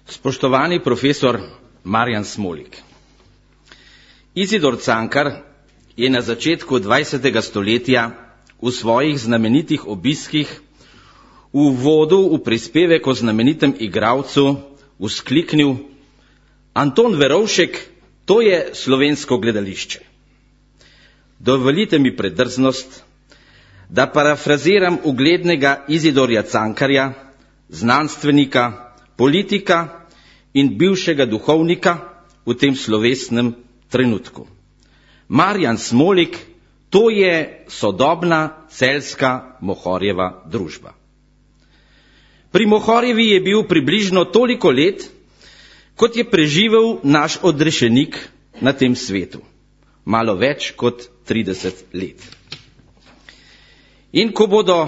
Spoštovani profesor Marjan Smolik, Izidor Cankar je na začetku 20. stoletja v svojih znamenitih obiskih v uvodu v prispevek o znamenitem igralcu vzkliknil: Anton Verovšek, to je slovensko gledališče. Dovolite mi predrznost, da parafraziram uglednega Izidorja Cankarja, znanstvenika, politika in bivšega duhovnika v tem slovesnem trenutku. Marjan Smolik, to je sodobna celjska Mohorjeva družba. Pri Mohorjevi je bil približno toliko let, kot je preživel naš odrešenik na tem svetu. Malo več kot 30 let. In ko bodo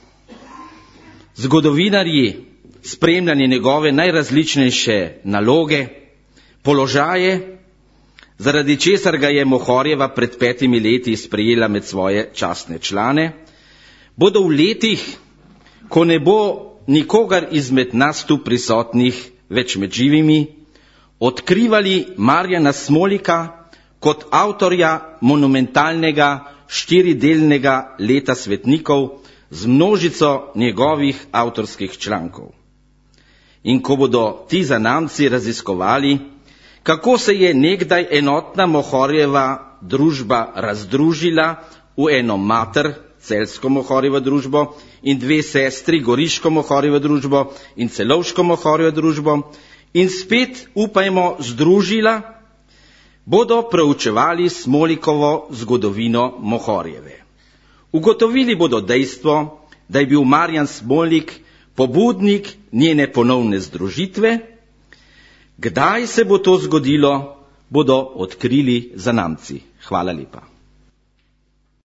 zgodovinarji spremljali njegove najrazličnejše naloge, položaje, zaradi česar ga je Mohorjeva pred 5 leti sprejela med svoje častne člane, bodo v letih, ko ne bo nikogar izmed nas tu prisotnih več med živimi, odkrivali Marjana Smolika kot avtorja monumentalnega 4-delnega Leta svetnikov z množico njegovih avtorskih člankov. In ko bodo ti zanamci raziskovali, kako se je nekdaj enotna Mohorjeva družba razdružila v eno mater, celjsko Mohorjevo družbo, in 2 sestri, goriško Mohorjevo družbo in celovško Mohorjevo družbo, in spet, upajmo, združila, bodo preučevali Smolikovo zgodovino Mohorjeve. Ugotovili bodo dejstvo, da je bil Marjan Smolik pobudnik njene ponovne združitve. Kdaj se bo to zgodilo, bodo odkrili zanamci. Hvala lepa.